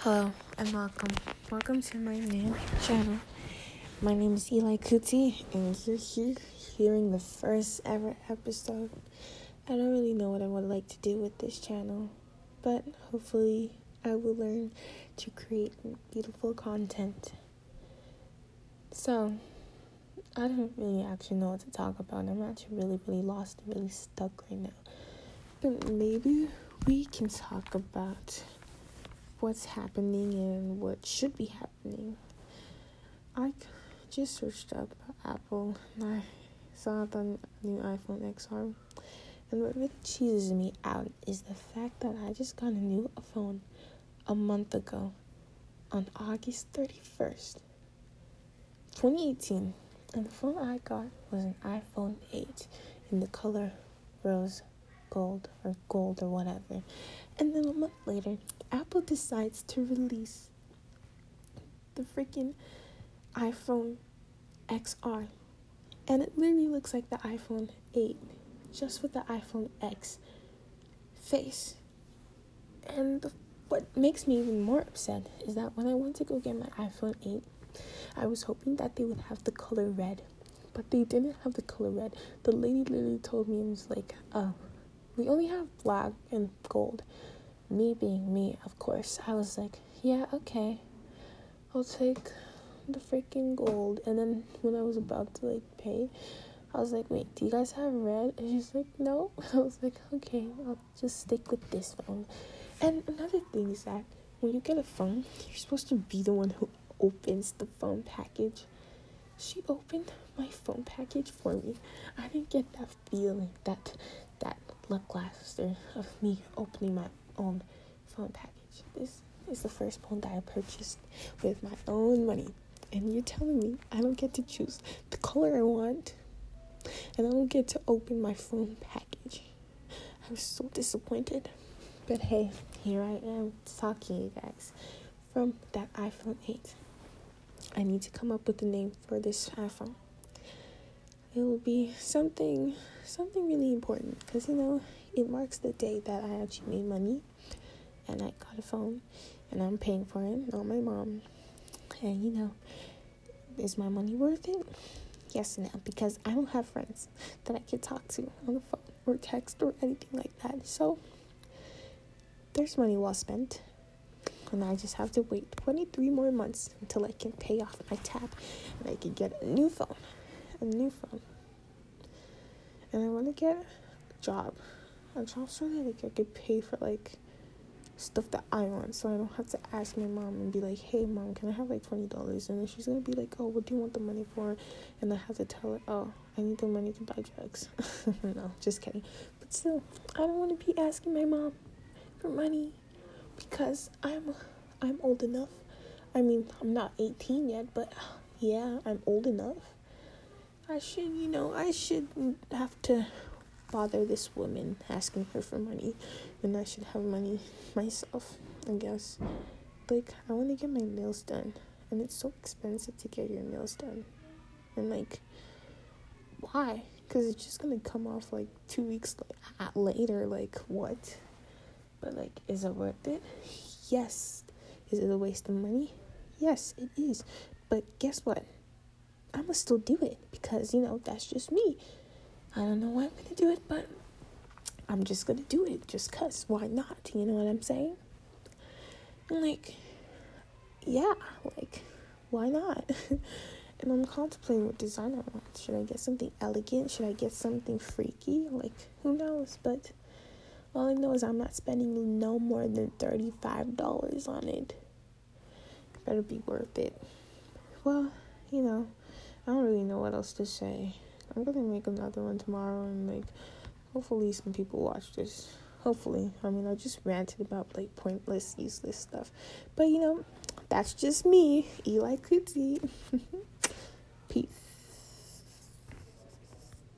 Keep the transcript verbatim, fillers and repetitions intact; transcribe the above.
Hello and welcome. Welcome to my new channel. My name is Eli Kuti and you're here hearing the first ever episode. I don't really know what I would like to do with this channel, but hopefully I will learn to create beautiful content. So, I don't really actually know what to talk about. I'm actually really, really lost and really stuck right now. But maybe we can talk about what's happening and what should be happening. I just searched up Apple and I saw the new iPhone X R, and what really cheeses me out is the fact that I just got a new phone a month ago on August thirty-first, twenty eighteen, and the phone I got was an iPhone eight in the color rose gold or gold or whatever. And then a month later, Apple decides to release the freaking iPhone X R. And it literally looks like the iPhone eight, just with the iPhone X face. And the, what makes me even more upset is that when I went to go get my iPhone eight, I was hoping that they would have the color red. But they didn't have the color red. The lady literally told me, and was like, oh, we only have black and gold. Me being me, of course, I was like, yeah, okay, I'll take the freaking gold. And then when I was about to, like, pay, I was like, wait, do you guys have red? And she's like, no. I was like, okay, I'll just stick with this phone. And another thing is that when you get a phone, you're supposed to be the one who opens the phone package. She opened my phone package for me. I didn't get that feeling, that that lackluster of me opening my own phone package. This is the first phone that I purchased with my own money, and you're telling me I don't get to choose the color I want, and I don't get to open my phone package. I was so disappointed, but hey, here I am talking to you guys from that iPhone eight. I need to come up with a name for this iPhone. It will be something something really important, because, you know, it marks the day that I actually made money and I got a phone and I'm paying for it, not my mom. And, you know, is my money worth it? Yes and no, because I don't have friends that I can talk to on the phone or text or anything like that. So there's money well spent, and I just have to wait twenty-three more months until I can pay off my tab and I can get a new phone. A new phone. And I want to get a job. A job so that like, I could pay for, like, stuff that I want, so I don't have to ask my mom and be like, hey, mom, can I have, like, twenty dollars? And then she's going to be like, oh, what do you want the money for? And I have to tell her, oh, I need the money to buy drugs. No, just kidding. But still, I don't want to be asking my mom for money, because I'm, I'm old enough. I mean, I'm not eighteen yet, but yeah, I'm old enough. I should, you know, I shouldn't have to bother this woman asking her for money, and I should have money myself, I guess. Like, I want to get my nails done, and it's so expensive to get your nails done. And, like, why? Because it's just going to come off, like, two weeks later, like, what? But, like, is it worth it? Yes. Is it a waste of money? Yes, it is. But guess what? I'm gonna still do it, because, you know, that's just me. I don't know why I'm gonna do it, but I'm just gonna do it just cause. Why not? You know what I'm saying? And, like, yeah, like, why not? And I'm contemplating what design I want. Should I get something elegant? Should I get something freaky? Like, who knows? But all I know is I'm not spending no more than thirty-five dollars on it. Better be worth it. Well, you know, I don't really know what else to say. I'm gonna make another one tomorrow, and, like, hopefully some people watch this. Hopefully. I mean, I just ranted about, like, pointless, useless stuff. But, you know, that's just me, Eli Kuti. Peace.